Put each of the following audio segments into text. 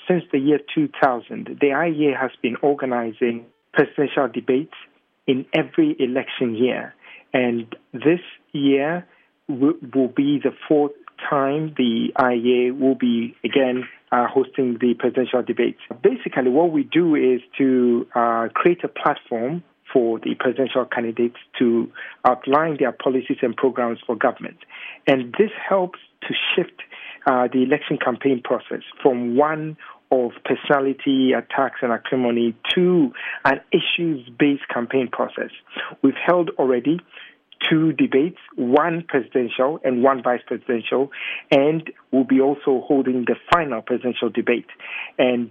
since the year 2000, the IEA has been organizing presidential debates in every election year. And this year will be the fourth time the IEA will be, again, hosting the presidential debates. Basically, what we do is to create a platform for the presidential candidates to outline their policies and programs for government. And this helps to shift the election campaign process from one of personality attacks and acrimony to an issues-based campaign process. We've held already 2 debates, one presidential and one vice presidential, and we'll be also holding the final presidential debate. And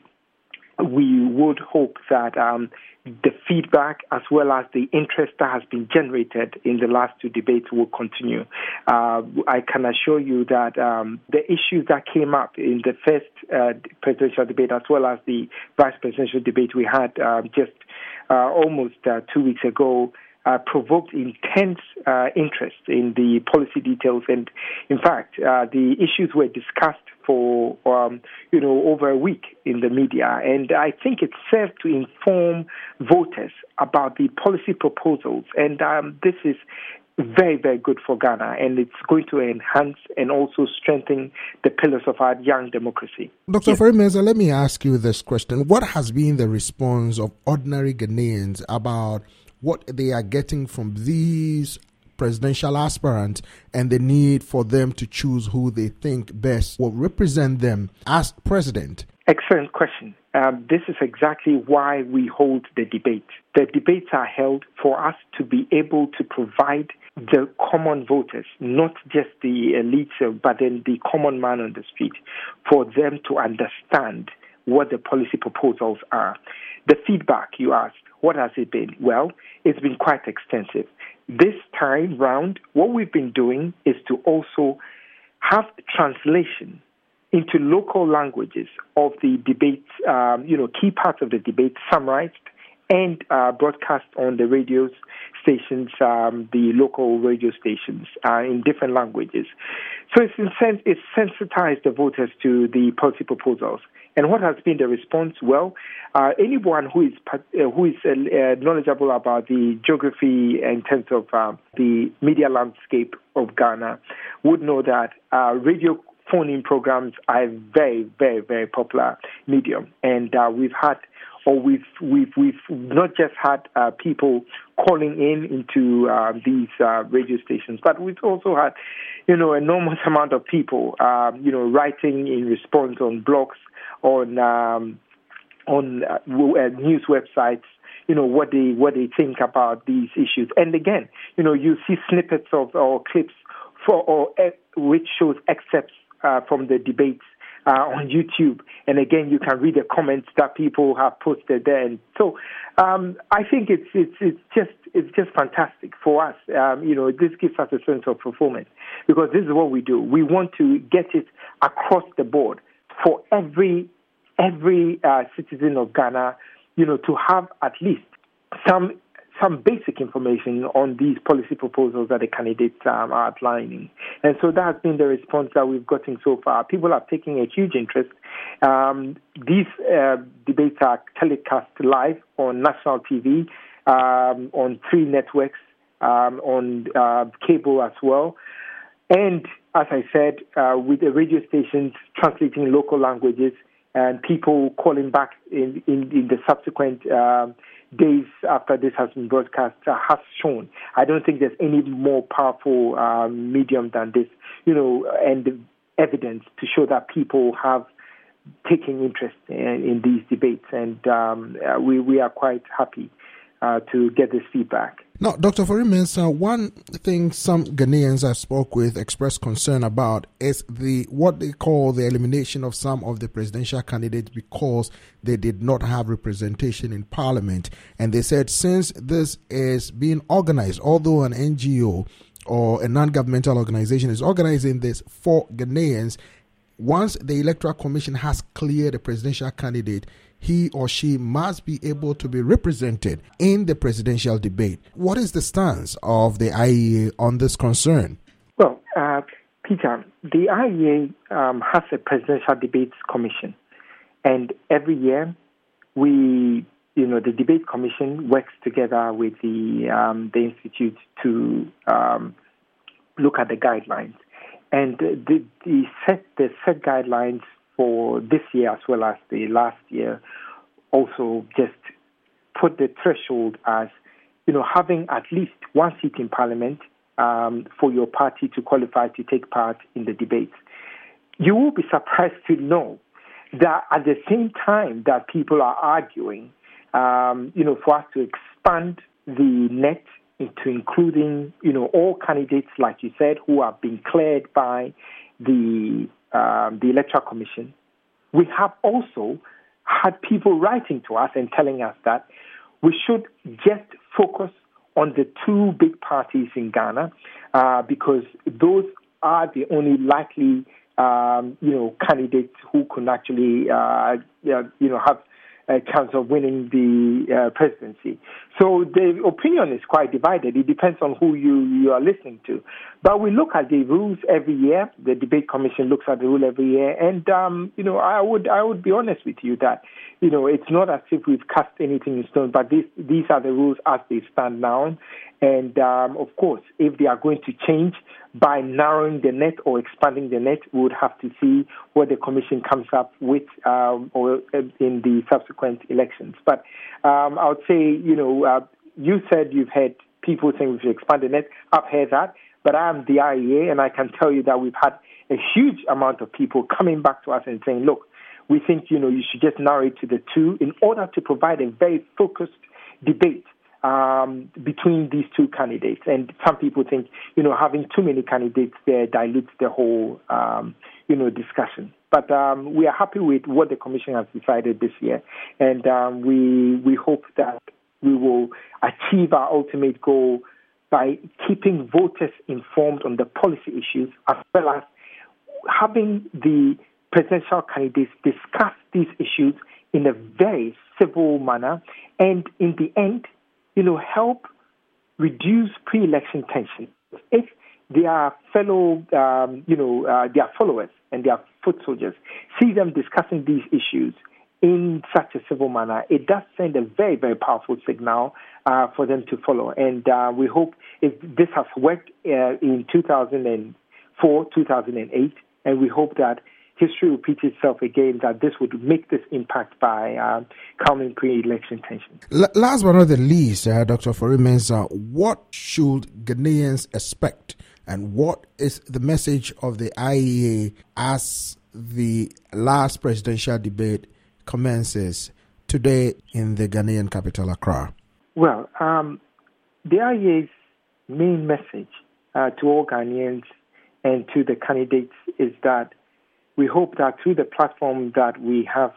we would hope that the feedback as well as the interest that has been generated in the last 2 debates will continue. I can assure you that the issues that came up in the first presidential debate as well as the vice presidential debate we had just almost 2 weeks ago provoked intense interest in the policy details. And in fact, the issues were discussed for over a week in the media, and I think it served to inform voters about the policy proposals. And this is very, very good for Ghana, and it's going to enhance and also strengthen the pillars of our young democracy. Dr. Ofori-Mensah, let me ask you this question. What has been the response of ordinary Ghanaians about what they are getting from these presidential aspirants and the need for them to choose who they think best will represent them as president? Excellent question. This is exactly why we hold the debate. The debates are held for us to be able to provide the common voters, not just the elites, but then the common man on the street, for them to understand what the policy proposals are. The feedback you asked, what has it been? Well, it's been quite extensive. This time round, what we've been doing is to also have translation into local languages of the debates, key parts of the debate summarized and broadcast on the radio stations, the local radio stations in different languages. So it's sensitized the voters to the policy proposals. And what has been the response? Well, anyone who is knowledgeable about the geography in terms of the media landscape of Ghana would know that radio phone-in programs are a very, very, very popular medium, and we've not just had people calling into these radio stations, but we've also had, enormous amount of people, writing in response on blogs, on news websites, what they think about these issues. And again, you see snippets of or clips which shows excerpts from the debates on YouTube, and again you can read the comments that people have posted there. And so I think it's just fantastic for us. This gives us a sense of fulfillment, because this is what we do. We want to get it across the board for every citizen of Ghana, to have at least some basic information on these policy proposals that the candidates are outlining. And so that has been the response that we've gotten so far. People are taking a huge interest. These debates are telecast live on national TV, on 3 networks, on cable as well. And as I said, with the radio stations translating local languages, and people calling back in the subsequent days after this has been broadcast has shown. I don't think there's any more powerful medium than this, and the evidence to show that people have taken interest in these debates, and we are quite happy to get this feedback. Now, Dr. Ofori-Mensah, one thing some Ghanaians I spoke with expressed concern about is what they call the elimination of some of the presidential candidates because they did not have representation in parliament. And they said since this is being organized, although an NGO or a non-governmental organization is organizing this for Ghanaians, once the Electoral Commission has cleared a presidential candidate, he or she must be able to be represented in the presidential debate. What is the stance of the IEA on this concern? Well, Peter, the IEA has a presidential debates commission, And every year, the debate commission works together with the institute to look at the guidelines, and the set guidelines for this year as well as the last year also just put the threshold as having at least one seat in parliament for your party to qualify to take part in the debates. You will be surprised to know that at the same time that people are arguing, for us to expand the net into including, all candidates, like you said, who have been cleared by the Electoral Commission, we have also had people writing to us and telling us that we should just focus on the two big parties in Ghana because those are the only likely candidates who can actually, have a chance of winning the presidency. So the opinion is quite divided. It depends on who you are listening to. But we look at the rules every year. The debate commission looks at the rule every year, and I would be honest with you that it's not as if we've cast anything in stone, but these are the rules as they stand now. And of course, if they are going to change by narrowing the net or expanding the net, we would have to see what the commission comes up with or in the subsequent elections. But I would say, you said you've had people saying we should expand the net. I've heard that, but I am the IEA, and I can tell you that we've had a huge amount of people coming back to us and saying, look, we think, you should just narrow it to the two in order to provide a very focused debate between these two candidates. And some people think, having too many candidates there dilutes the whole, discussion. But we are happy with what the commission has decided this year. And we hope that we will achieve our ultimate goal by keeping voters informed on the policy issues, as well as having the presidential candidates discuss these issues in a very civil manner, and in the end, help reduce pre-election tension. If their fellow, their followers and their foot soldiers see them discussing these issues in such a civil manner, it does send a very, very powerful signal for them to follow. And we hope if this has worked in 2004, 2008, and we hope that history repeats itself again, that this would make this impact by calming pre-election tension. Last but not the least, Dr. Foru-Mensah, what should Ghanaians expect, and what is the message of the IEA as the last presidential debate commences today in the Ghanaian capital, Accra? Well, the IEA's main message to all Ghanaians and to the candidates is that we hope that through the platform that we have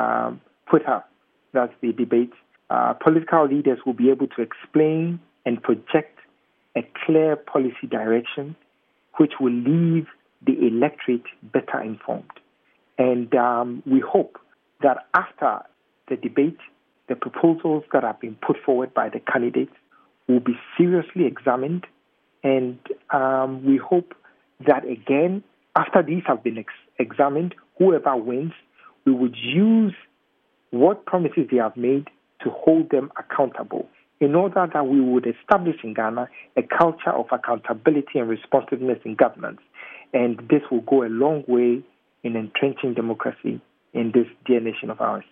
put up, that's the debate, political leaders will be able to explain and project a clear policy direction which will leave the electorate better informed. And we hope that after the debate, the proposals that have been put forward by the candidates will be seriously examined. And we hope that, again, after these have been examined, whoever wins, we would use what promises they have made to hold them accountable, in order that we would establish in Ghana a culture of accountability and responsiveness in governance. And this will go a long way in entrenching democracy in this dear nation of ours.